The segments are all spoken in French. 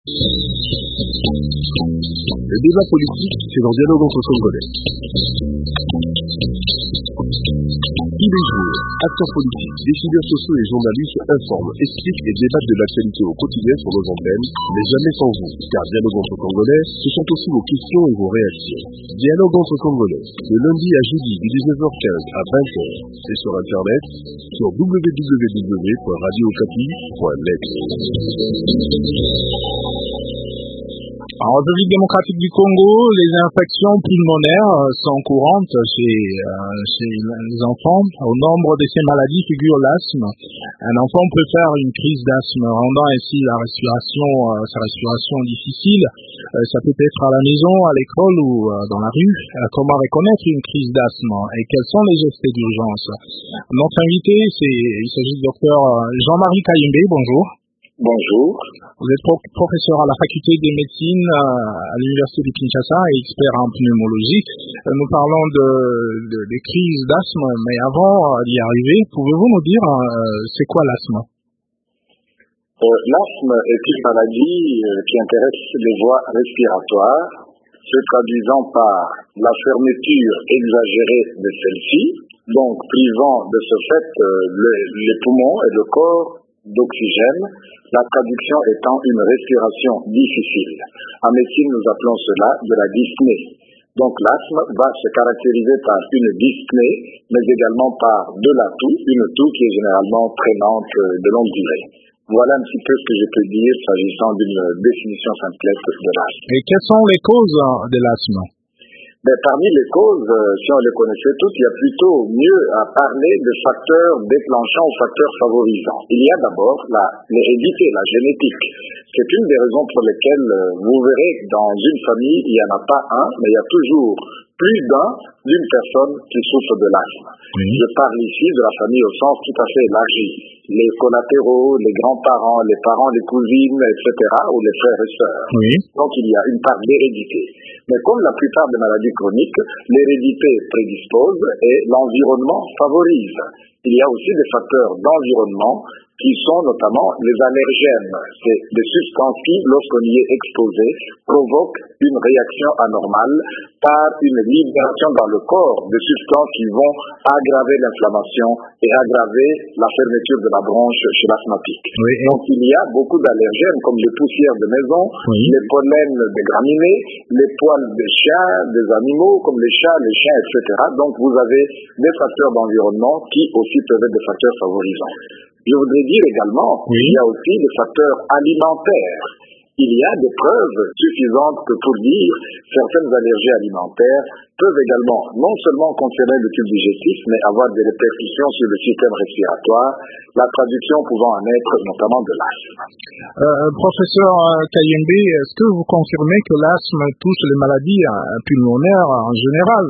Le débat politique, c'est dans Dialogue entre Congolais. Tous les jours, acteurs politiques, décideurs sociaux et journalistes informent, expliquent et débattent de l'actualité au quotidien sur nos antennes, mais jamais sans vous, car Dialogue entre Congolais, ce sont aussi vos questions et vos réactions. Dialogue entre Congolais, de lundi à jeudi de 19h15 à 20h, et sur Internet, sur www.radiocapi.net. En République démocratique du Congo, les infections pulmonaires sont courantes chez les enfants. Au nombre de ces maladies figure l'asthme. Un enfant peut faire une crise d'asthme, rendant ainsi sa respiration difficile. Ça peut être à la maison, à l'école ou dans la rue. Comment reconnaître une crise d'asthme et quels sont les gestes d'urgence? Notre invité, il s'agit du docteur Jean-Marie Kayembe. Bonjour. Bonjour. Vous êtes professeur à la faculté de médecine à l'université de Kinshasa et expert en pneumologie. Nous parlons des crises d'asthme, mais avant d'y arriver, pouvez-vous nous dire c'est quoi l'asthme? L'asthme est une maladie qui intéresse les voies respiratoires, se traduisant par la fermeture exagérée de celle-ci, donc privant de ce fait les poumons et le corps d'oxygène, la traduction étant une respiration difficile. En médecine, nous appelons cela de la dyspnée. Donc l'asthme va se caractériser par une dyspnée, mais également par de la toux, une toux qui est généralement traînante de longue durée. Voilà un petit peu ce que je peux dire s'agissant d'une définition simplette de l'asthme. Et quelles sont les causes de l'asthme? Mais parmi les causes, si on les connaissait toutes, il y a plutôt mieux à parler de facteurs déclenchants ou facteurs favorisants. Il y a d'abord l'hérédité, la génétique. C'est une des raisons pour lesquelles vous verrez dans une famille, il n'y en a pas un, mais il y a toujours plus d'une personne qui souffre de l'asthme. Je parle ici de la famille au sens tout à fait élargi. Les collatéraux, les grands-parents, les parents, les cousines, etc., ou les frères et sœurs. Donc il y a une part d'hérédité. Mais comme la plupart des maladies chroniques, l'hérédité prédispose et l'environnement favorise. Il y a aussi des facteurs d'environnement qui sont notamment les allergènes. C'est des substances qui, lorsqu'on y est exposé, provoquent une réaction anormale par une libération dans le corps de substances qui vont aggraver l'inflammation et aggraver la fermeture de la bronche chez l'asthmatique. Donc il y a beaucoup d'allergènes comme les poussières de maison, les pollens des graminées, les poils des chiens, des animaux comme les chats, les chiens, etc. Donc vous avez des facteurs d'environnement qui aussi peuvent être des facteurs favorisants. Je voudrais dire également qu'il y a aussi des facteurs alimentaires. Il y a des preuves suffisantes pour dire que certaines allergies alimentaires peuvent également non seulement concerner le tube digestif, mais avoir des répercussions sur le système respiratoire, la traduction pouvant en être notamment de l'asthme. Professeur Kayembe, est-ce que vous confirmez que l'asthme touche les maladies pulmonaires en général,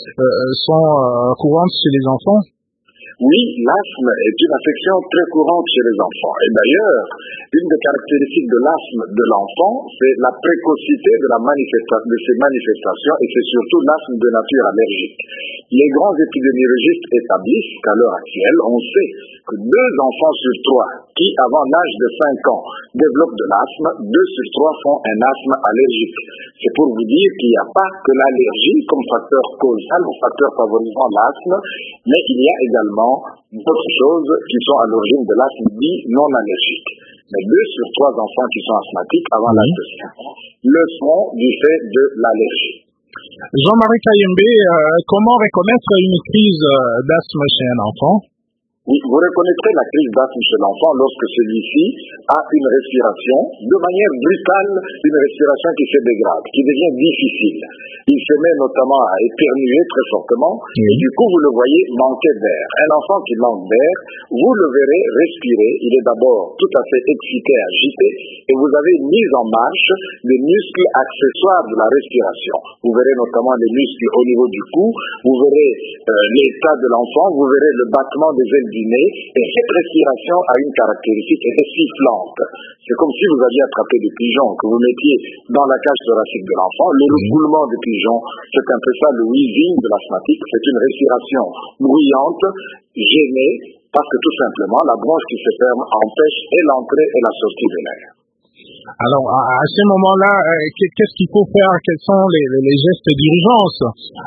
sont courantes chez les enfants? Oui, l'asthme est une affection très courante chez les enfants. Et d'ailleurs, une des caractéristiques de l'asthme de l'enfant, c'est la précocité de ces manifestations, et c'est surtout l'asthme de nature allergique. Les grands épidémiologistes établissent qu'à l'heure actuelle, on sait que 2 enfants sur 3 qui, avant l'âge de 5 ans, développent de l'asthme, 2 sur 3 font un asthme allergique. C'est pour vous dire qu'il n'y a pas que l'allergie comme facteur causal ou facteur favorisant l'asthme, mais il y a également d'autres choses qui sont à l'origine de l'asthme dit non allergique. Mais 2 sur 3 enfants qui sont asthmatiques avant l'âge de 5 ans le sont du fait de l'allergie. Jean-Marie Kayembe, comment reconnaître une crise d'asthme chez un enfant? Oui, vous reconnaîtrez la crise d'asthme chez l'enfant lorsque celui-ci a une respiration, de manière brutale, une respiration qui se dégrade, qui devient difficile. Il se met notamment à éternuer très fortement, et du coup vous le voyez manquer d'air. Un enfant qui manque d'air, vous le verrez respirer, il est d'abord tout à fait excité, agité, et vous avez une mise en marche des muscles accessoires de la respiration. Vous verrez notamment les muscles au niveau du cou, vous verrez l'état de l'enfant, vous verrez le battement des ailes du nez, et cette respiration a une caractéristique, elle est sifflante. C'est comme si vous aviez attrapé des pigeons, que vous mettiez dans la cage thoracique de l'enfant, le roulement des pigeons, c'est un peu ça le wheezing de l'asthmatique, c'est une respiration bruyante, gênée, parce que tout simplement, la bronche qui se ferme empêche et l'entrée et la sortie de l'air. Alors, à ce moment-là, qu'est-ce qu'il faut faire? Quels sont les gestes d'urgence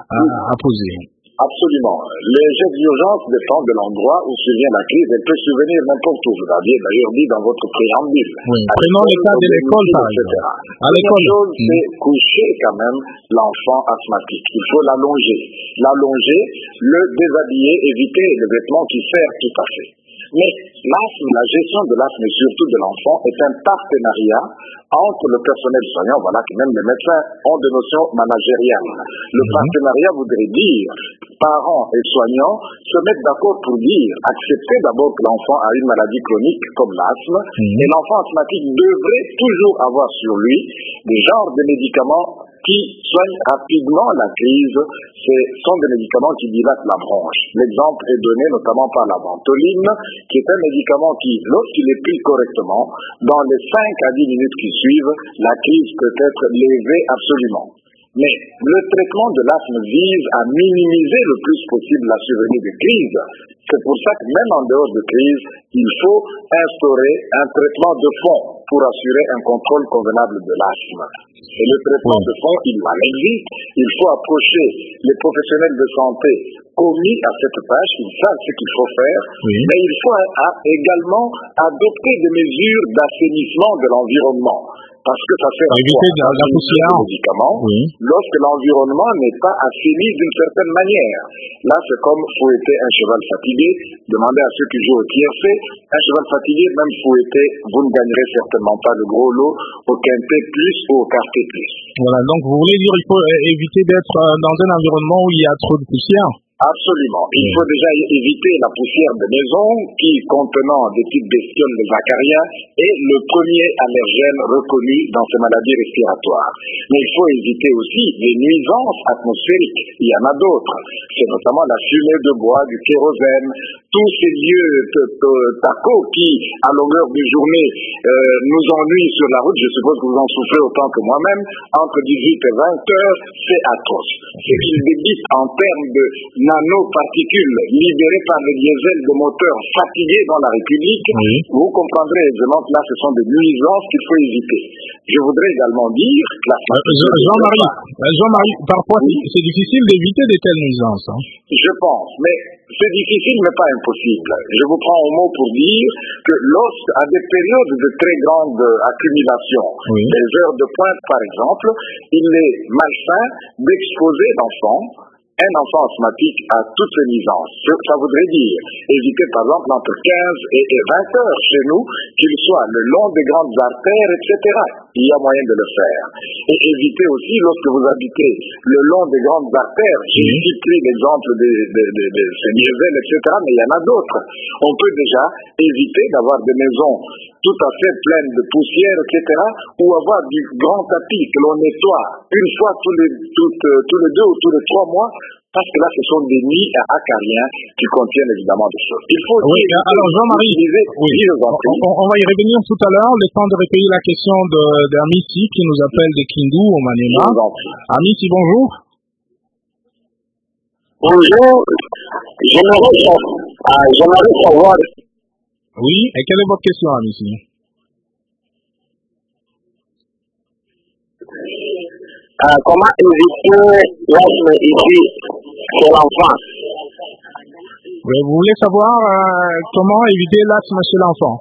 à poser? Absolument. Les gestes d'urgence dépendent de l'endroit où survient la crise. Elle peut survenir n'importe où. Vous l'aviez d'ailleurs dit dans votre préambule. Oui. Prenons le cas de l'école, par exemple. À l'école. La chose, c'est coucher quand même l'enfant asthmatique. Il faut l'allonger. L'allonger, le déshabiller, éviter les vêtements qui servent tout à fait. Mais l'asthme, la gestion de l'asthme et surtout de l'enfant est un partenariat entre le personnel soignant, voilà que même les médecins ont des notions managériales. Le partenariat voudrait dire parents et soignants se mettent d'accord pour dire, accepter d'abord que l'enfant a une maladie chronique comme l'asthme, et l'enfant asthmatique devrait toujours avoir sur lui des genres de médicaments qui soignent rapidement la crise. Ce sont des médicaments qui dilatent la bronche. L'exemple est donné notamment par la ventoline, qui est un médicament qui, lorsqu'il est pris correctement, dans les 5 à 10 minutes qui suivent, la crise peut être levée absolument. Mais le traitement de l'asthme vise à minimiser le plus possible la survenue de crise. C'est pour ça que même en dehors de crise, il faut instaurer un traitement de fond pour assurer un contrôle convenable de l'asthme. Et le traitement de fond, il existe. Il faut approcher les professionnels de santé commis à cette tâche, ils savent ce qu'il faut faire, mais il faut également adopter des mesures d'assainissement de l'environnement. Parce que ça fait éviter la poussière. Lorsque l'environnement n'est pas assaini d'une certaine manière. Là, c'est comme fouetter un cheval fatigué. Demandez à ceux qui jouent au tiercé. Un cheval fatigué, même fouetté, vous ne gagnerez certainement pas le gros lot au quintet plus ou au quartet plus. Voilà, donc vous voulez dire qu'il faut éviter d'être dans un environnement où il y a trop de poussière? Absolument. Il faut déjà éviter la poussière de maison qui, contenant des types bestioles des acariens, est le premier allergène reconnu dans ces maladies respiratoires. Mais il faut éviter aussi les nuisances atmosphériques. Il y en a d'autres. C'est notamment la fumée de bois, du kérosène, tous ces lieux tacos qui, à longueur de journée, nous ennuient sur la route. Je suppose que vous en souffrez autant que moi-même. Entre 18 et 20 heures, c'est atroce. Ce qu'ils débitent en termes de nanoparticules libérées par le diesel de moteurs fatigués dans la République, vous comprendrez aisément que là, ce sont des nuisances qu'il faut éviter. Je voudrais également dire que la Jean-Marie, parfois c'est difficile d'éviter de telles nuisances. Je pense, mais c'est difficile mais pas impossible. Je vous prends au mot pour dire que lorsqu'à des périodes de très grande accumulation, les heures de pointe par exemple, il est malsain d'exposer l'enfant, un enfant asthmatique, à toutes ces nuisances. Ça voudrait dire éviter par exemple entre 15 et 20 heures chez nous, qu'il soit le long des grandes artères, etc. Il y a moyen de le faire. Et éviter aussi, lorsque vous habitez le long des grandes artères, j'ai ici pris l'exemple de Saint-Michel, etc., mais il y en a d'autres. On peut déjà éviter d'avoir des maisons tout à fait pleines de poussière, etc., ou avoir du grand tapis que l'on nettoie une fois tous les 2 ou tous les 3 mois, parce que là, ce sont des nids acariens qui contiennent évidemment des choses. Il faut alors Jean-Marie, on va y revenir tout à l'heure, le temps de recueillir la question d'Amici qui nous appelle de Kindu au Maniema. Amici, bonjour. Bonjour, j'aimerais savoir. Oui, et quelle est votre question, Amici? Comment éviter l'asthme ici chez l'enfant? Vous voulez savoir comment éviter l'asthme chez l'enfant?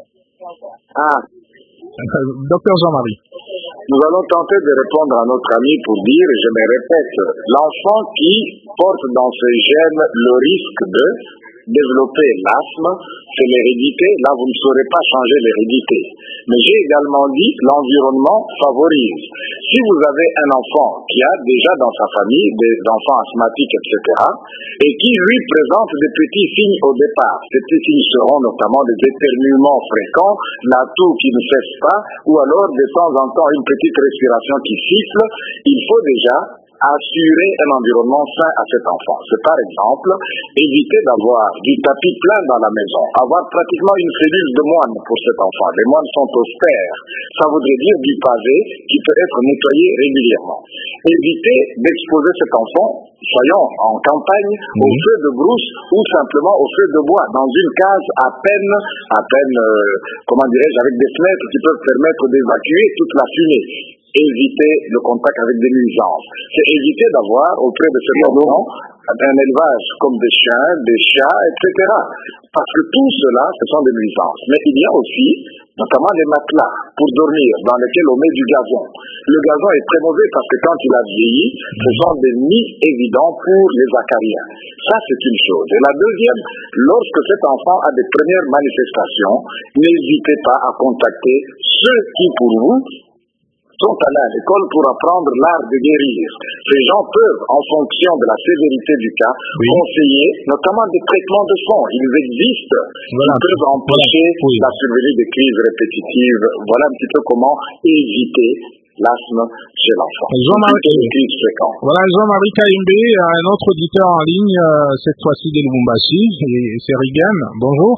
Docteur Jean-Marie. Nous allons tenter de répondre à notre ami pour dire, et je me répète, l'enfant qui porte dans ses gènes le risque de développer l'asthme, c'est l'hérédité. Là, vous ne saurez pas changer l'hérédité. Mais j'ai également dit que l'environnement favorise. Si vous avez un enfant qui a déjà dans sa famille des enfants asthmatiques, etc., et qui lui présente des petits signes au départ, ces petits signes seront notamment des éternuements fréquents, la toux qui ne cesse pas, ou alors de temps en temps une petite respiration qui siffle, il faut déjà assurer un environnement sain à cet enfant. C'est par exemple éviter d'avoir du tapis plein dans la maison, avoir pratiquement une cellule de moine pour cet enfant. Les moines sont austères. Ça voudrait dire du pavé qui peut être nettoyé régulièrement. éviter d'exposer cet enfant, soyons en campagne, au feu de brousse ou simplement au feu de bois, dans une case à peine, comment dirais-je, avec des fenêtres qui peuvent permettre d'évacuer toute la fumée. Éviter le contact avec des nuisances. C'est éviter d'avoir auprès de cet enfant un élevage comme des chiens, des chats, etc. Parce que tout cela, ce sont des nuisances. Mais il y a aussi, notamment des matelas pour dormir, dans lesquels on met du gazon. Le gazon est très mauvais parce que quand il a vieilli, ce sont des nids évidents pour les acariens. Ça, c'est une chose. Et la deuxième, lorsque cet enfant a des premières manifestations, n'hésitez pas à contacter ceux qui, pour vous, sont allés à l'école pour apprendre l'art de guérir. Ces gens peuvent, en fonction de la sévérité du cas, conseiller notamment des traitements de fond. Ils existent. Ils peuvent empêcher la survenue des crises répétitives. Voilà un petit peu comment éviter l'asthme chez l'enfant. Jean-Marie Kayembe, un autre auditeur en ligne, cette fois-ci de Lubumbashi, et c'est Rigan. Bonjour.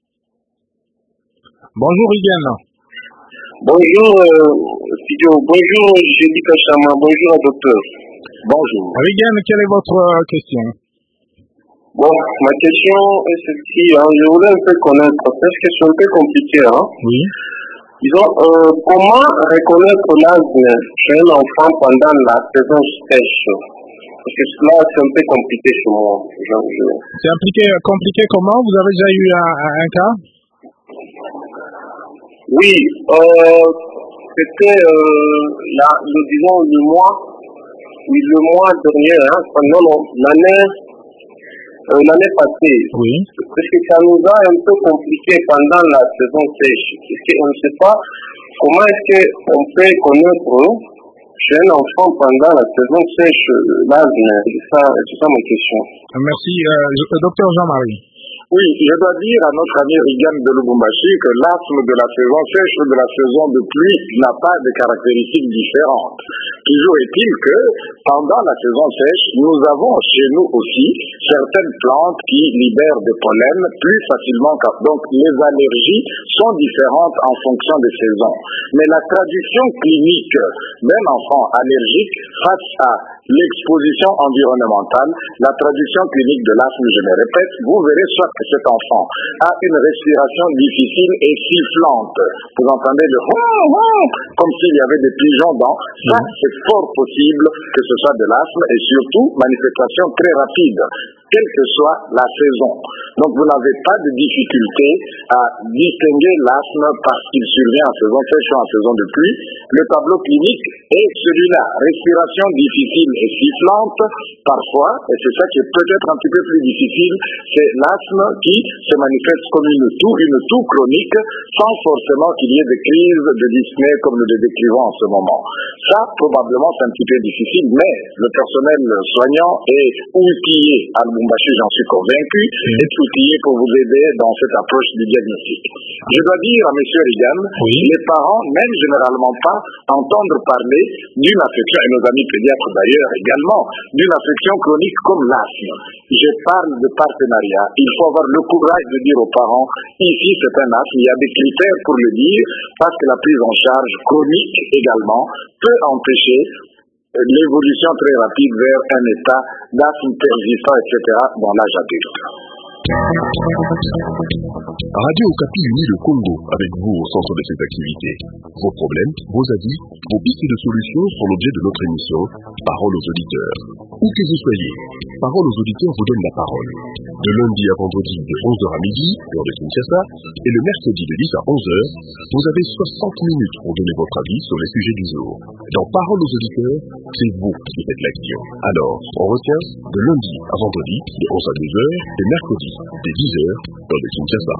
Bonjour Rigan. Bonjour, studio. Bonjour, Jédi Kachama. Bonjour, docteur. Bonjour. Rigan, quelle est votre question? Bon, ma question est celle-ci. Je voulais un peu connaître, parce que c'est un peu compliqué. Oui. Disons, comment reconnaître l'asthme chez un enfant pendant la saison sèche? Parce que là, c'est un peu compliqué chez moi. C'est compliqué comment? Vous avez déjà eu un cas? Oui, c'était disons le mois dernier, l'année passée. Oui. Parce que ça nous a un peu compliqué pendant la saison sèche. Parce qu'on ne sait pas comment est-ce qu'on peut connaître chez un enfant pendant la saison sèche l'asthme. C'est ça ma question. Merci. Docteur Jean-Marie. Oui, je dois dire à notre ami Rigan de Lubumbashi que l'asthme de la saison sèche ou de la saison de pluie n'a pas de caractéristiques différentes. Toujours est-il que pendant la saison sèche, nous avons chez nous aussi certaines plantes qui libèrent des pollens plus facilement. Donc les allergies sont différentes en fonction des saisons. Mais la traduction clinique d'un enfant allergique face à l'exposition environnementale, la traduction clinique de l'asthme, je me répète, vous verrez soit que cet enfant a une respiration difficile et sifflante. Vous entendez le comme s'il y avait des pigeons dans. Ça, c'est fort possible que ce soit de l'asthme et surtout manifestation très rapide, quelle que soit la saison. Donc vous n'avez pas de difficulté à distinguer l'asthme parce qu'il survient en saison sèche ou en saison de pluie. Le tableau clinique est celui-là, respiration difficile et sifflante parfois, et c'est ça qui est peut-être un petit peu plus difficile, c'est l'asthme qui se manifeste comme une toux chronique sans forcément qu'il y ait des crises de dyspnée comme nous le décrivons en ce moment. Ça, probablement, c'est un petit peu difficile, mais le personnel soignant est outillé à Lubumbashi, j'en suis convaincu, est outillé pour vous aider dans cette approche du diagnostic. Je dois dire à M. Rigan, les parents n'aiment généralement pas entendre parler d'une affection, et nos amis pédiatres d'ailleurs également, d'une affection chronique comme l'asthme. Je parle de partenariat. Il faut avoir le courage de dire aux parents, ici c'est un asthme, il y a des critères pour le dire, parce que la prise en charge chronique également peut empêcher l'évolution très rapide vers un état d'asthme persistant, etc. dans l'âge adulte. Radio Okapi unit le Congo avec vous au centre de cette activité. Vos problèmes, vos avis, vos pistes de solutions sont l'objet de notre émission Parole aux auditeurs. Où que vous soyez, Parole aux auditeurs vous donne la parole. De lundi à vendredi de 11h à midi, heure de Kinshasa, et le mercredi de 10 à 11h, vous avez 60 minutes pour donner votre avis sur les sujets du jour. Dans Parole aux auditeurs, c'est vous qui faites l'action. Alors, on retient de lundi à vendredi de 11 à 12h et mercredi de 10h, heure de Kinshasa.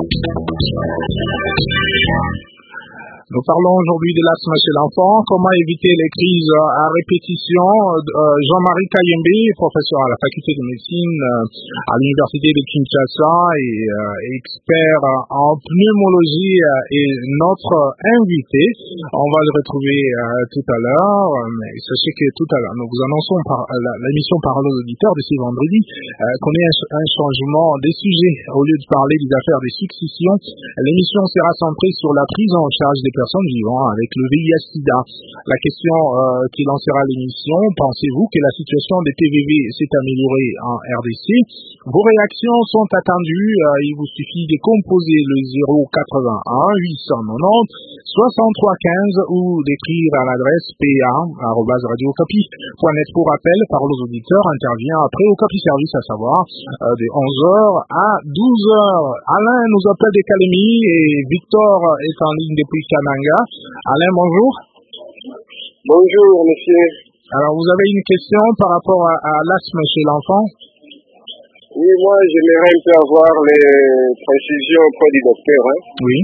Nous parlons aujourd'hui de l'asthme chez l'enfant, comment éviter les crises à répétition. Jean-Marie Kayembe, professeur à la faculté de médecine à l'université de Kinshasa et expert en pneumologie est notre invité. On va le retrouver tout à l'heure, mais sachez que tout à l'heure, nous vous annonçons l'émission Parole aux auditeurs de ce vendredi qu'on ait un changement des sujets. Au lieu de parler des affaires des successions, l'émission sera centrée sur la prise en charge des personnes vivant avec le VIH-Sida. La question qui lancera l'émission, pensez-vous que la situation des TVV s'est améliorée en RDC? Vos réactions sont attendues. Il vous suffit de composer le 081 890 6315 ou d'écrire à l'adresse pa@radiocapi.net. Pour rappel, Parole aux auditeurs intervient après Okapi Service, à savoir de 11h à 12h. Alain nous appelle de Kalemi et Victor est en ligne depuis Kananga. Alain, bonjour. Bonjour, monsieur. Alors, vous avez une question par rapport à l'asthme chez l'enfant? Oui, moi, j'aimerais un peu avoir les précisions auprès du docteur. Oui.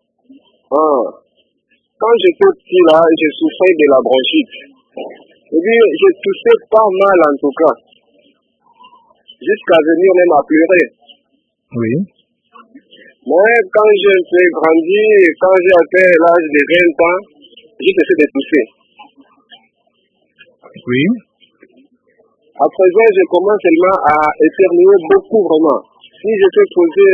Quand j'étais petit, là, je souffrais de la bronchite. Et puis, je toussais pas mal, en tout cas. Jusqu'à venir même à pleurer. Oui. Mais quand j'ai fait grandir, quand j'ai atteint l'âge de 20 ans, j'ai cessé de tousser. Oui. À présent, je commence seulement à éternuer beaucoup, vraiment. Si je fais poser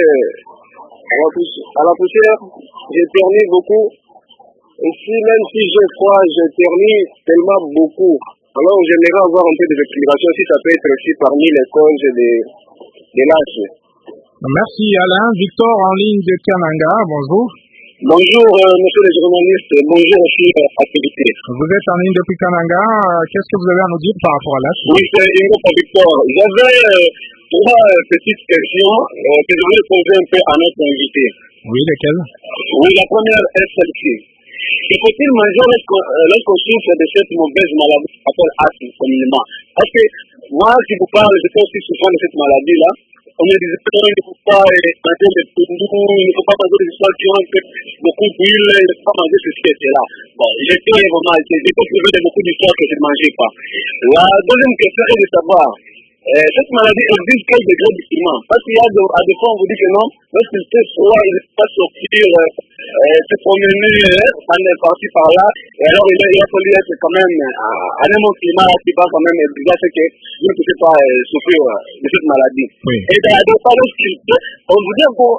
à la poussière, j'éternue beaucoup. Et si, même si j'ai froid, j'éternue tellement beaucoup. Alors, j'aimerais avoir un peu d'explication si ça peut être aussi parmi les causes de l'asthme. Merci Alain. Victor en ligne de Kananga, bonjour. Bonjour monsieur le journaliste, bonjour aussi activité. Vous êtes en ligne depuis Kananga, qu'est-ce que vous avez à nous dire par rapport à l'asthme? Oui, c'est Ingo Victor. J'avais trois petites questions que je voulais poser un peu à notre invité. Oui, lesquelles? Oui, la première est celle-ci. Faut-il manger lorsqu'on souffre de cette mauvaise maladie appelée asthme communément? Parce que moi, si vous parlez, je suis aussi souffrant de cette maladie-là. On me disait qu'il ne faut pas manger des toundous, il ne faut pas manger des choses qui ont beaucoup d'huile, il ne faut pas manger ceci et cela. Bon, j'étais vraiment, j'ai trouvé beaucoup d'histoires que je ne mangeais pas. La deuxième question est de savoir, cette maladie existe quel degré de climat? Parce qu'il y a des fois on vous dit que non, lorsqu'il fait froid, il ne peut pas sortir, se promener, par-ci par-là, et alors il a fallu être quand même à un bon climat qui va quand même déjà ce que vous ne pouvez pas souffrir de cette maladie. Oui. Et dans des fois lorsqu'il peut, on vous dit que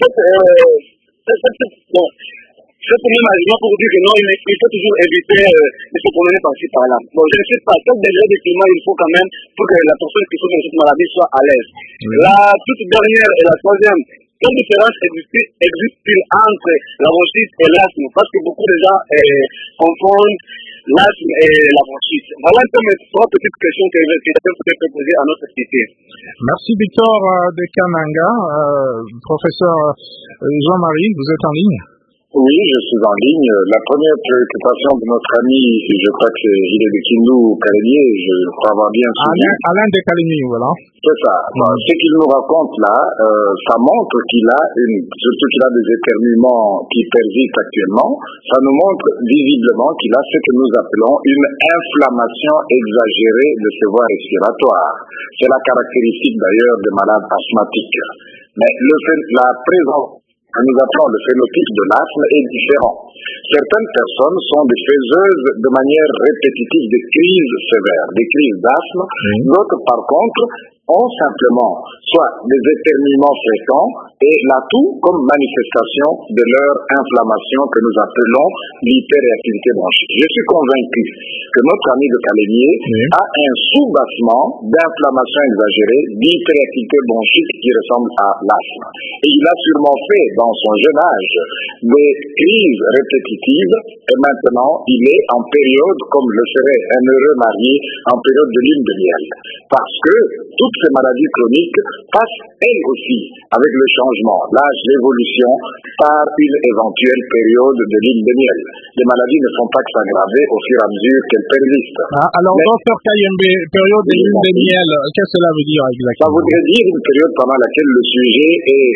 cette même argument pour dire que non, il faut toujours éviter de se promener par-ci par-là. Bon, je ne sais pas quel degré de climat il faut quand même pour que la personne qui souffre de cette maladie soit à l'aise. La toute dernière et la troisième, quelle différence existe-t-il entre la bronchite et l'asthme? Parce que beaucoup de gens confondent l'asthme et la bronchite. Voilà un peu mes trois petites questions que je peux poser à notre société. Merci Victor de Kananga. Professeur Jean-Marie, vous êtes en ligne? Oui, je suis en ligne. La première préoccupation de notre ami, je crois qu'il est de Kindu, Kalemi, je crois avoir bien suivi. Alain de Kalemi, voilà. C'est ça. Ce qu'il nous raconte là, ça montre surtout qu'il a des éternuements qui persistent actuellement, ça nous montre visiblement qu'il a ce que nous appelons une inflammation exagérée de ses voies respiratoires. C'est la caractéristique d'ailleurs des malades asthmatiques. Mais la présence nous appelons le phénotype de l'asthme est différent. Certaines personnes sont des faiseuses de manière répétitive de crises sévères, des crises d'asthme. D'autres, par contre, ont simplement soit des éternuements fréquents et l'atout comme manifestation de leur inflammation que nous appelons l'hyperréactivité bronchique. Je suis convaincu que notre ami de Kalemi a un sous-bassement d'inflammation exagérée d'hyperréactivité bronchique qui ressemble à l'asthme. Et il a sûrement fait dans son jeune âge des crises répétitives et maintenant il est en période, comme le serait un heureux marié, en période de lune de miel. Parce que toutes ces maladies chroniques passent elles aussi avec le changement, l'âge, l'évolution, par une éventuelle période de lune de miel. Les maladies ne font pas que s'aggraver au fur et à mesure qu'elles persistent. Alors, docteur Kayembe, période de lune de miel, qu'est-ce que cela veut dire exactement? Ça voudrait dire une période pendant laquelle le sujet est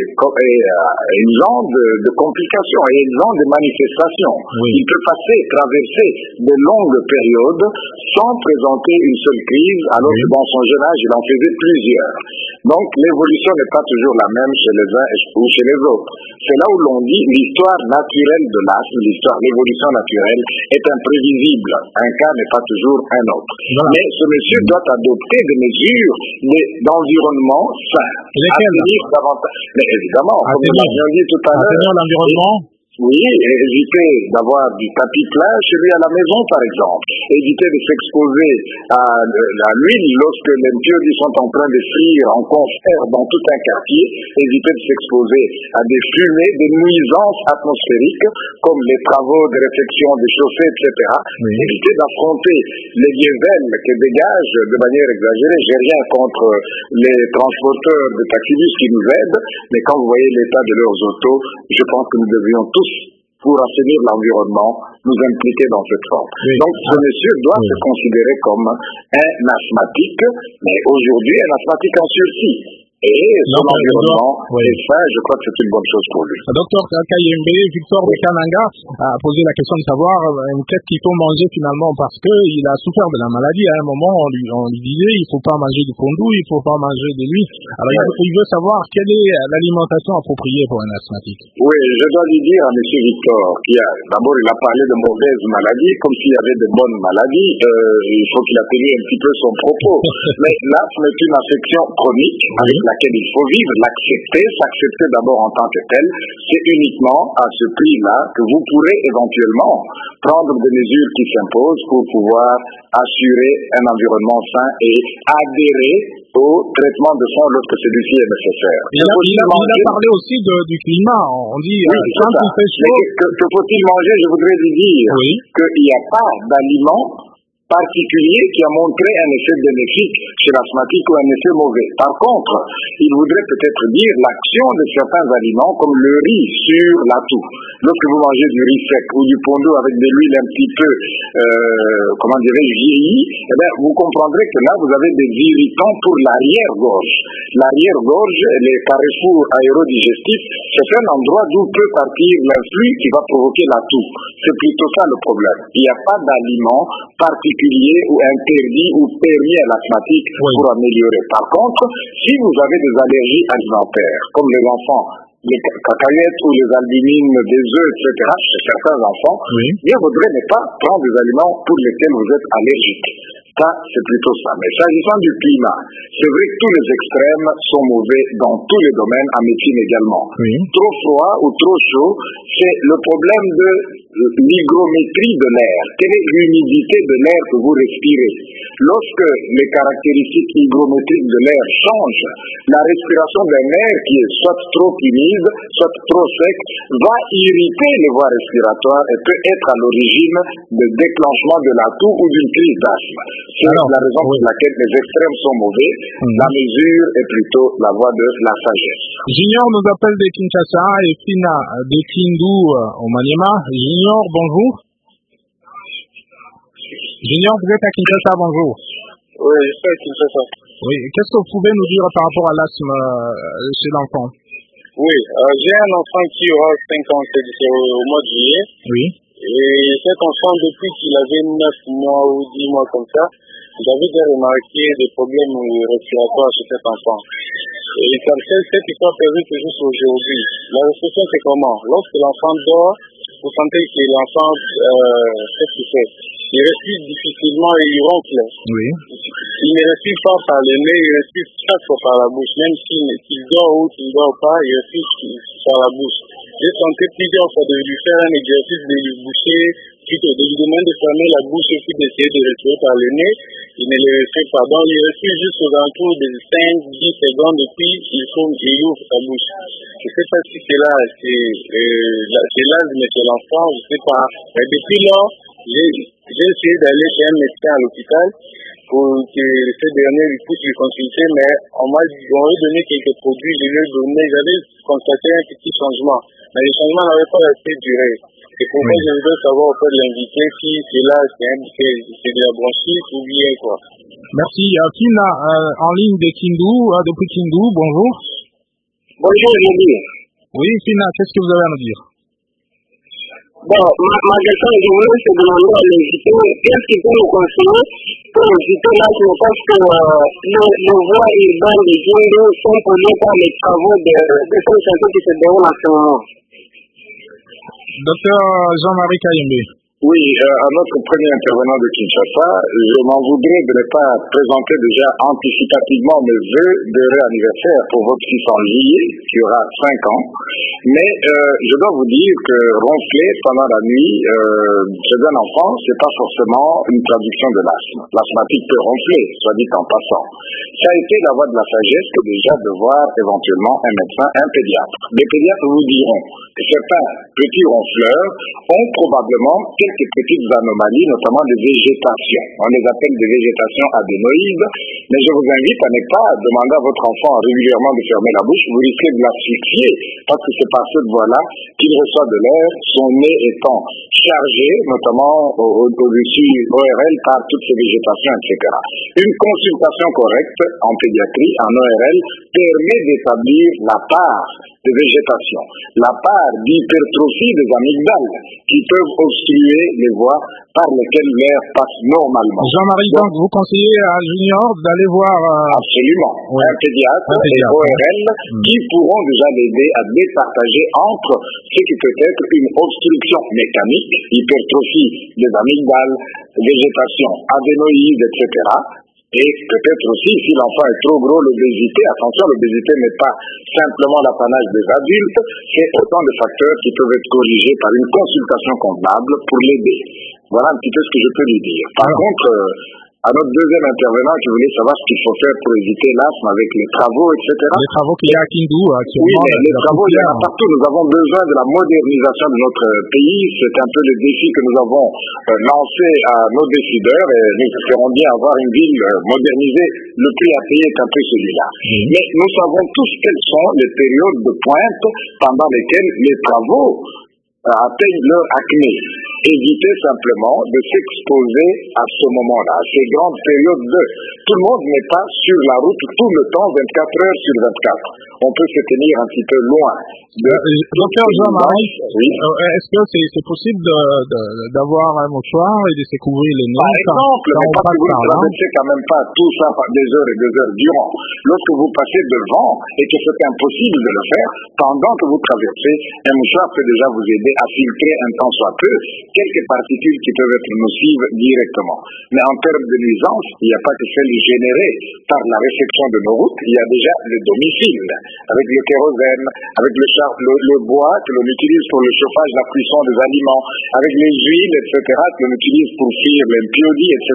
exempt de complications et exempt de manifestations. Il peut traverser de longues périodes sans présenter une seule crise, alors que dans son jeune âge, il en faisait plusieurs. Donc, l'évolution n'est pas toujours la même chez les uns ou chez les autres. C'est là où l'on dit l'histoire naturelle de l'asthme, l'évolution naturelle est imprévisible. Un cas n'est pas toujours un autre. Mais ce monsieur doit adopter des mesures d'environnement sain. Lesquelles? Mais évidemment, comme nous l'avions dit tout à l'heure, l'environnement. Oui, éviter d'avoir du tapis plat chez lui à la maison, par exemple. Éviter de s'exposer à l'huile lorsque les piodis sont en train de frire en concert dans tout un quartier. Éviter de s'exposer à des fumées, des nuisances atmosphériques, comme les travaux de réfection des chauffées, etc. Oui. Éviter d'affronter les diesels qui dégagent de manière exagérée. J'ai rien contre les transporteurs de taxibus qui nous aident, mais quand vous voyez l'état de leurs autos, je pense que nous devrions tous, pour assainir l'environnement, nous impliquer dans cette forme. Oui. Donc, ce monsieur doit se considérer comme un asthmatique, mais aujourd'hui, un asthmatique en sursis. Et son environnement, et ça, je crois que c'est une bonne chose pour lui. Docteur Kayembe, Victor de Kananga a posé la question de savoir qu'est-ce qu'il faut manger finalement, parce qu'il a souffert de la maladie. À un moment, on lui disait il ne faut pas manger du fondou, il ne faut pas manger de l'huile. Alors, il veut savoir quelle est l'alimentation appropriée pour un asthmatique. Oui, je dois lui dire à M. Victor d'abord, il a parlé de mauvaises maladies, comme s'il y avait de bonnes maladies. Il faut qu'il atténue un petit peu son propos. Mais l'asthme est une affection chronique avec laquelle il faut vivre, s'accepter d'abord en tant que tel. C'est uniquement à ce prix-là que vous pourrez éventuellement prendre des mesures qui s'imposent pour pouvoir assurer un environnement sain et adhérer au traitement de fond lorsque celui-ci est nécessaire. Il a parlé aussi du climat. On dit quand il fait chaud. Que faut-il manger? Je voudrais lui dire qu'il n'y a pas d'aliment particulier qui a montré un effet bénéfique chez l'asthmatique ou un effet mauvais. Par contre, il voudrait peut-être dire l'action de certains aliments comme le riz sur la toux. Lorsque vous mangez du riz sec ou du pondou avec de l'huile un petit peu, vieillie, eh bien, vous comprendrez que là, vous avez des irritants pour l'arrière-gorge. L'arrière-gorge, les carrefours aérodigestifs, c'est un endroit d'où peut partir l'influx qui va provoquer la toux. C'est plutôt ça le problème. Il n'y a pas d'aliment particulier ou interdit ou permis à l'asthmatique pour améliorer. Par contre, si vous avez des allergies alimentaires, comme les enfants, les cacahuètes ou les albumines des œufs, etc., chez certains enfants, il vaudrait ne pas prendre des aliments pour lesquels vous êtes allergique. Ça, c'est plutôt ça. Mais s'agissant du climat, c'est vrai que tous les extrêmes sont mauvais dans tous les domaines, en médecine également. Trop froid ou trop chaud, c'est le problème de l'hygrométrie de l'air. Quelle est l'humidité de l'air que vous respirez? Lorsque les caractéristiques hygrométriques de l'air changent, la respiration d'un air qui est soit trop humide, soit trop sec, va irriter les voies respiratoires et peut être à l'origine de déclenchement de la toux ou d'une crise d'asthme. C'est la raison pour laquelle les extrêmes sont mauvais. La mesure est plutôt la voie de la sagesse. Junior nous appelle de Kinshasa et Fina de Kindu au Maniema. Junior, bonjour. Junior, vous êtes à Kinshasa, bonjour. Oui, je suis à Kinshasa. Oui, qu'est-ce que vous pouvez nous dire par rapport à l'asthme chez l'enfant? Oui, j'ai un enfant qui aura 5 ans, c'est au mois de juillet. Oui. Et cet enfant, depuis qu'il avait 9 mois ou 10 mois comme ça, j'avais déjà remarqué des problèmes respiratoires chez cet enfant. Et cette histoire prévue que juste aujourd'hui. La réflexion, c'est comment? Lorsque l'enfant dort, vous sentez que l'enfant, qu'est-ce qu'il fait? Il respire difficilement et il ronfle. Oui. Il ne respire pas par le nez, il respire chaque fois par la bouche. Même s'il dort ou s'il ne dort pas, il respire par la bouche. J'ai tenté plusieurs fois de lui faire un exercice de lui boucher, plutôt de lui demander de fermer la bouche et puis d'essayer de respirer par le nez. Il ne le respire pas. Donc il respire juste aux alentours de 5-10 secondes et puis il ouvre sa bouche. Je ne sais pas si c'est là, c'est l'asthme chez l'enfant, je ne sais pas. Mais depuis lors, j'ai essayé d'aller chez un médecin à l'hôpital pour que ce dernier puisse lui consulter, mais on m'a donné quelques produits, j'avais constaté un petit changement. Mais le changement n'avait pas assez duré. C'est pourquoi je voudrais savoir auprès de l'invité si c'est là, c'est de la bronchite ou bien quoi. Merci. Fina, en ligne de Kindu, depuis Kindu, bonjour. Bonjour, Jésus. Oui, Fina, qu'est-ce que vous avez à nous dire? Bon, ma question, je voulais se demander à l'invité, qu'est-ce qu'il peut nous conseiller pour éviter l'asthme, parce que les voies urbaines de Kindu sont polluées par les travaux de santé qui se déroulent en ce moment. Docteur Jean-Marie Kayembe. Oui, à notre premier intervenant de Kinshasa, je m'en voudrais de ne pas présenter déjà anticipativement mes vœux de réanniversaire pour votre fils en juillet, qui aura 5 ans. Mais je dois vous dire que ronfler pendant la nuit chez un enfant, c'est pas forcément une traduction de l'asthme. L'asthmatique peut ronfler, soit dit en passant. Ça a été la voie de la sagesse que déjà de voir éventuellement un médecin, un pédiatre. Les pédiatres vous diront que certains petits ronfleurs ont probablement quelques petites anomalies, notamment de végétation. On les appelle des végétations adénoïdes, mais je vous invite à ne pas demander à votre enfant régulièrement de fermer la bouche, vous risquez de l'asphyxier, parce que c'est par cette voie-là qu'il reçoit de l'air, son nez étant chargé, notamment au-dessus ORL par toutes ces végétations, etc. Une consultation correcte en pédiatrie, en ORL, permet d'établir la part de végétation, la part d'hypertrophie des amygdales qui peuvent obstruer les voies par lesquelles l'air passe normalement. Jean-Marie, donc vous conseillez à Junior d'aller voir... Absolument. Oui. Un pédiatre et ORL qui pourront déjà l'aider à départager entre ce qui peut être une obstruction mécanique, hypertrophie des amygdales, végétation adénoïde, etc., et peut-être aussi, si l'enfant est trop gros, l'obésité. Attention, l'obésité n'est pas simplement l'apanage des adultes, c'est autant de facteurs qui peuvent être corrigés par une consultation convenable pour l'aider. Voilà un petit peu ce que je peux lui dire. Par contre, à notre deuxième intervenant qui voulait savoir ce qu'il faut faire pour éviter l'asthme avec les travaux, etc. Les travaux qu'il y a à Kindu actuellement. Oui, mais les travaux, il y en a partout. Nous avons besoin de la modernisation de notre pays. C'est un peu le défi que nous avons lancé à nos décideurs et nous espérons bien avoir une ville modernisée. Le prix à payer est un peu celui-là. Mais nous savons tous quelles sont les périodes de pointe pendant lesquelles les travaux atteignent leur acné. Éviter simplement de s'exposer à ce moment-là, à ces grandes périodes de... Tout le monde n'est pas sur la route tout le temps, 24 heures sur 24. On peut se tenir un petit peu loin. Docteur Jean-Marie, oui. Est-ce que c'est possible d'avoir un mouchoir et de se couvrir le nez? Par exemple, mais parce que vous ne traversez quand même pas tout ça par des heures et des heures durant. Lorsque vous passez devant et que c'est impossible de le faire, pendant que vous traversez, un mouchoir peut déjà vous aider à filtrer un temps soit peu quelques particules qui peuvent être nocives directement. Mais en termes de nuisance, il n'y a pas que celles générées par la réception de nos routes, il y a déjà le domicile, avec le kérosène, avec le bois que l'on utilise pour le chauffage, la cuisson des aliments, avec les huiles, etc., que l'on utilise pour cuire l'impurité, etc.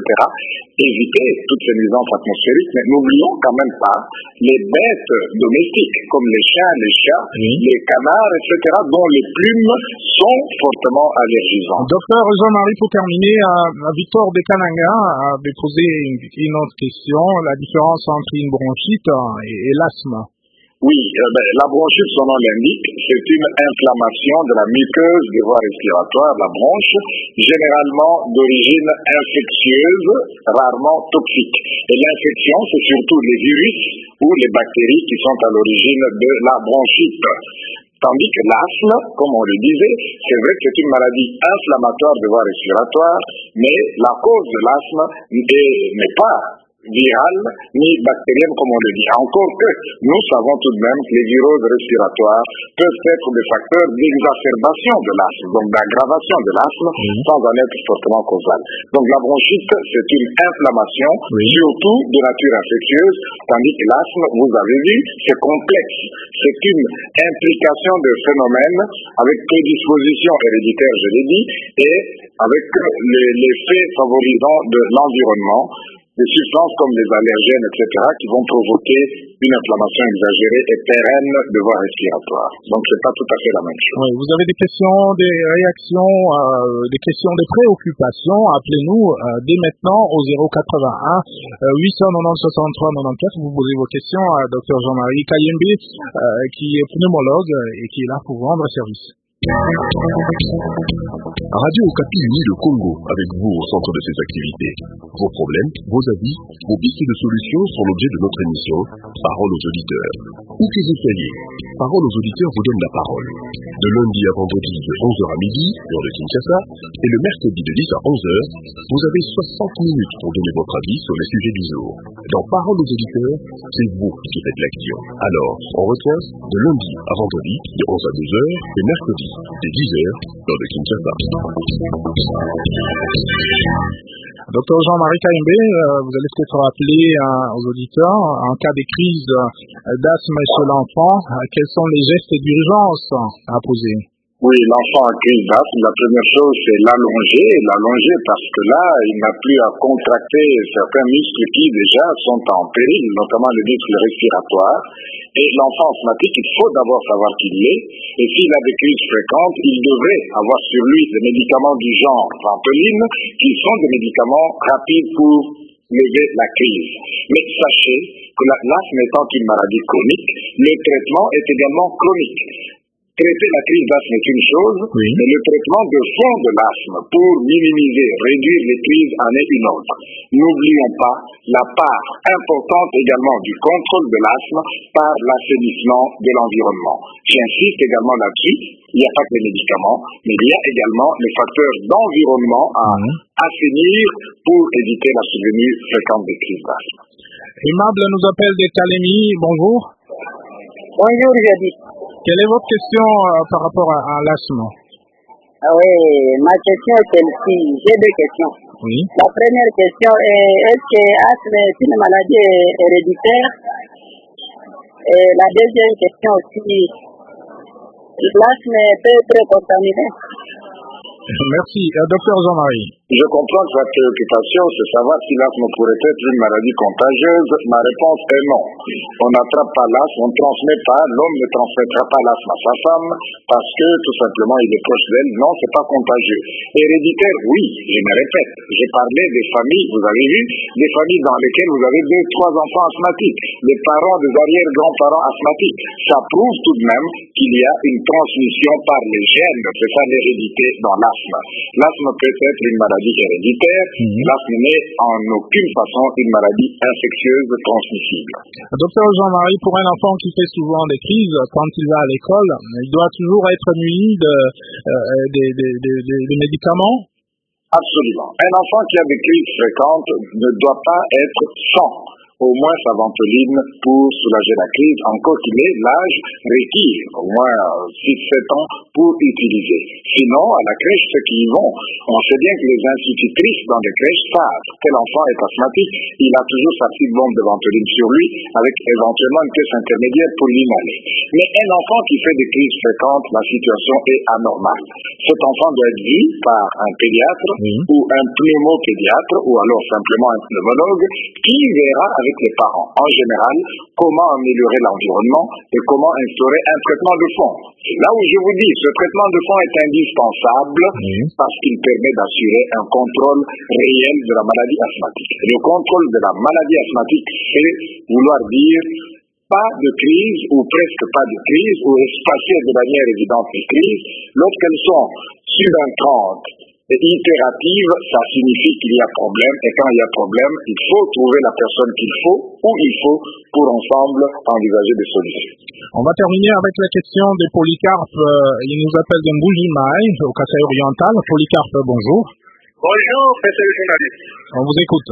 Éviter toutes ces nuisances atmosphériques, mais n'oublions quand même pas les bêtes domestiques, comme les chiens, les chats, les canards, etc., dont les plumes sont fortement allergisantes. Docteur Jean-Marie, pour terminer, Victor de Kananga avait posé une autre question, la différence entre une bronchite et l'asthme. Oui, la bronchite, son nom l'indique, c'est une inflammation de la muqueuse des voies respiratoires, la bronche, généralement d'origine infectieuse, rarement toxique. Et l'infection, c'est surtout les virus ou les bactéries qui sont à l'origine de la bronchite. Tandis que l'asthme, comme on le disait, c'est vrai que c'est une maladie inflammatoire des voies respiratoires, mais la cause de l'asthme n'est pas virale ni bactérienne comme on le dit. Encore que nous savons tout de même que les viroses respiratoires peuvent être des facteurs d'exacerbation de l'asthme, donc d'aggravation de l'asthme, sans en être fortement causal. Donc la bronchite, c'est une inflammation, surtout de nature infectieuse, tandis que l'asthme, vous avez vu, c'est complexe. C'est une implication de phénomènes avec prédisposition héréditaire, je l'ai dit, et avec l'effet favorisant de l'environnement, des substances comme les allergènes, etc., qui vont provoquer une inflammation exagérée et pérenne de voies respiratoires. Donc, c'est pas tout à fait la même chose. Oui, vous avez des questions, des réactions, des questions, des préoccupations, appelez-nous dès maintenant au 081 890 63 94. Vous posez vos questions à Dr Jean-Marie Kayembe, qui est pneumologue et qui est là pour rendre service. Radio Okapi unit le Congo avec vous au centre de ses activités. Vos problèmes, vos avis, vos pistes de solutions sont l'objet de notre émission Parole aux auditeurs. Où que vous soyez, Parole aux auditeurs vous donne la parole. De lundi à vendredi de 11h à midi, heure de Kinshasa, et le mercredi de 10 à 11h, vous avez 60 minutes pour donner votre avis sur les sujets du jour. Dans Parole aux auditeurs, c'est vous qui faites l'action. Alors, on retient de lundi à vendredi de 11 à 12h et mercredi dès 10h, dans le Kinshasa. Docteur Jean-Marie Kaïmbé, vous allez peut-être rappeler aux auditeurs, en cas de crise d'asthme chez l'enfant, quels sont les gestes d'urgence à poser? Oui, l'enfant en crise d'asthme, la première chose, c'est l'allonger parce que là, il n'a plus à contracter certains muscles qui déjà sont en péril, notamment le muscle respiratoire. Et l'enfant asthmatique, il faut d'abord savoir qu'il l'est. Et s'il a des crises fréquentes, il devrait avoir sur lui des médicaments du genre ventoline, qui sont des médicaments rapides pour lever la crise. Mais sachez que l'asthme étant une maladie chronique, le traitement est également chronique. Traiter la crise d'asthme est une chose, mais le traitement de fond de l'asthme pour minimiser, réduire les crises en est une autre. N'oublions pas la part importante également du contrôle de l'asthme par l'assainissement de l'environnement. J'insiste également là-dessus, il n'y a pas que les médicaments, mais il y a également les facteurs d'environnement à assainir pour éviter la survenue fréquente des crises d'asthme. Aimable nous appelle de Calémie, bonjour. Bonjour, Jadi. Quelle est votre question par rapport à l'asthme? Ah oui, ma question est celle-ci. J'ai deux questions. Oui. La première question est-ce que l'asthme est une maladie héréditaire? Et la deuxième question aussi, l'asthme peut être contaminé? Merci. Docteur Jean-Marie. Je comprends que votre préoccupation, c'est savoir si l'asthme pourrait être une maladie contagieuse. Ma réponse est non. On n'attrape pas l'asthme, on ne transmet pas, l'homme ne transmettra pas l'asthme à sa femme parce que tout simplement il est proche d'elle. Non, c'est pas contagieux. Héréditaire, oui, je me répète. J'ai parlé des familles, vous avez vu, des familles dans lesquelles vous avez 2-3 enfants asthmatiques, des parents, des arrière-grands-parents asthmatiques. Ça prouve tout de même qu'il y a une transmission par les gènes. C'est ça l'hérédité dans l'asthme. L'asthme peut être une maladie héréditaire, l'asthme n'est en aucune façon une maladie infectieuse transmissible. Docteur Jean-Marie, pour un enfant qui fait souvent des crises, quand il va à l'école, il doit toujours être muni de médicaments? Absolument. Un enfant qui a des crises fréquentes ne doit pas être sans au moins sa ventoline pour soulager la crise, encore qu'il ait l'âge requis, au moins 6-7 ans, pour utiliser. Sinon, à la crèche, ceux qui y vont, on sait bien que les institutrices dans les crèches savent que l'enfant est asthmatique, il a toujours sa petite bombe de ventoline sur lui, avec éventuellement une pièce intermédiaire pour l'inhaler. Mais un enfant qui fait des crises fréquentes, la situation est anormale. Cet enfant doit être vu par un pédiatre ou un pneumopédiatre, ou alors simplement un pneumologue, qui verra avec les parents, en général, comment améliorer l'environnement et comment instaurer un traitement de fond. C'est là où je vous dis, ce traitement de fond est indispensable parce qu'il permet d'assurer un contrôle réel de la maladie asthmatique. Le contrôle de la maladie asthmatique, c'est vouloir dire pas de crise ou presque pas de crise ou espacer de manière évidente les crises. Lorsqu'elles sont subentrantes et itératives, ça signifie qu'il y a problème, et quand il y a problème, il faut trouver la personne qu'il faut, où il faut, pour ensemble envisager des solutions. On va terminer avec la question de Polycarpe. Il nous appelle de Mbujimaï, au Kasaï oriental. Polycarpe, bonjour. Bonjour, monsieur le journaliste. On vous écoute.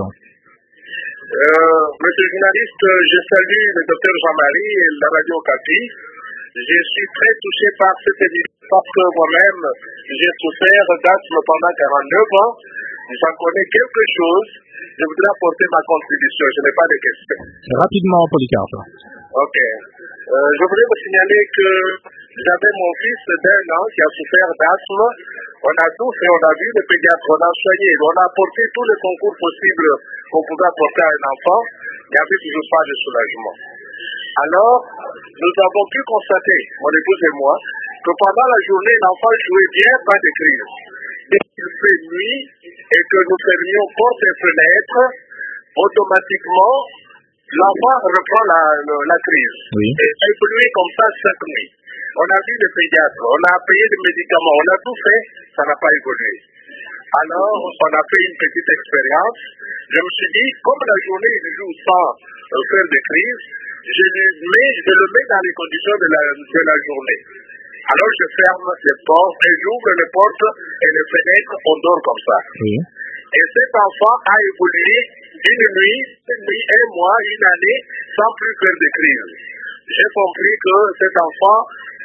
Monsieur le journaliste, je salue le docteur Jean-Marie et la radio Okapi. Je suis très touché par cette émission parce que moi-même, j'ai souffert d'asthme pendant 49 ans. J'en connais quelque chose. Je voudrais apporter ma contribution. Je n'ai pas de questions. Rapidement, Polycarpe. Ok. Je voudrais vous signaler que j'avais mon fils d'1 an qui a souffert d'asthme. On a tout fait, on a vu le pédiatre, on a soigné, on a apporté tous les concours possibles qu'on pouvait apporter à un enfant. Il n'y avait toujours pas de soulagement. Alors, nous avons pu constater, mon épouse et moi, que pendant la journée, l'enfant jouait bien, pas de crise. Dès qu'il fait nuit et que nous fermions portes et fenêtres, automatiquement, l'enfant reprend la crise. Et évolue comme ça chaque nuit. On a vu les pédiatres, on a payé des médicaments, on a tout fait, ça n'a pas évolué. Alors, on a fait une petite expérience. Je me suis dit, comme la journée, il joue sans faire des crises, je le mets dans les conditions de la journée. Alors, je ferme les portes, et j'ouvre les portes et les fenêtres, on dort comme ça. Et cet enfant a évolué une nuit, 1 mois, 1 année, sans plus faire de crise. J'ai compris que cet enfant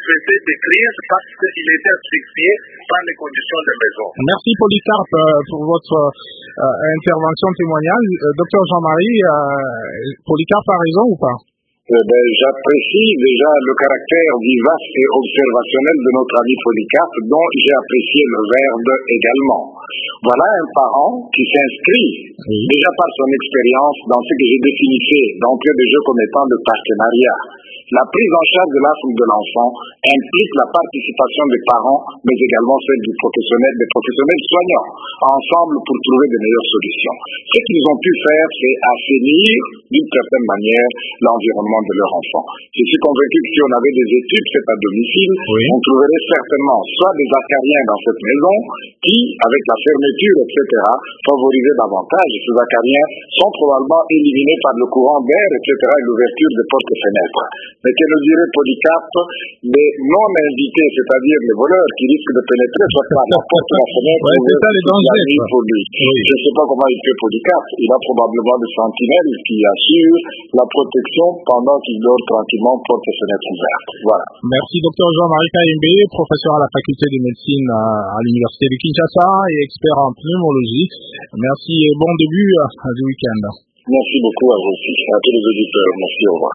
cessé d'écrire parce qu'il était asphyxié par les conditions de maison. Merci Polycarpe pour votre intervention témoignage. Docteur Jean-Marie, Polycarpe a raison ou pas? J'apprécie déjà le caractère vivace et observationnel de notre ami Polycarpe, dont j'ai apprécié le verbe également. Voilà un parent qui s'inscrit déjà par son expérience dans ce que j'ai défini d'entrée de jeu comme étant le partenariat. La prise en charge de l'asthme de l'enfant implique la participation des parents, mais également celle des professionnels soignants, ensemble pour trouver de meilleures solutions. Ce qu'ils ont pu faire, c'est assainir d'une certaine manière l'environnement de leur enfant. Je suis convaincu que si on avait des études faites à domicile, on trouverait certainement soit des acariens dans cette maison qui, avec la fermeture, etc., favorisaient davantage. Ces acariens sont probablement éliminés par le courant d'air, etc., et l'ouverture des portes et fenêtres. Mais que nous dirait Polycarpe, les non-invités, c'est-à-dire les voleurs qui risquent de pénétrer soit par la porte ou la fenêtre, c'est ça les dangers pour lui. Je ne sais pas comment il fait Polycarpe. Il a probablement des sentinelles qui assurent la protection pendant qu'il dort tranquillement, porte et fenêtre ouvertes. Voilà. Merci Dr Jean-Marie Kayembe, professeur à la faculté de médecine à l'université de Kinshasa et expert en pneumologie. Merci et bon début du week-end. Merci beaucoup à vous aussi, à tous les auditeurs. Merci, au revoir.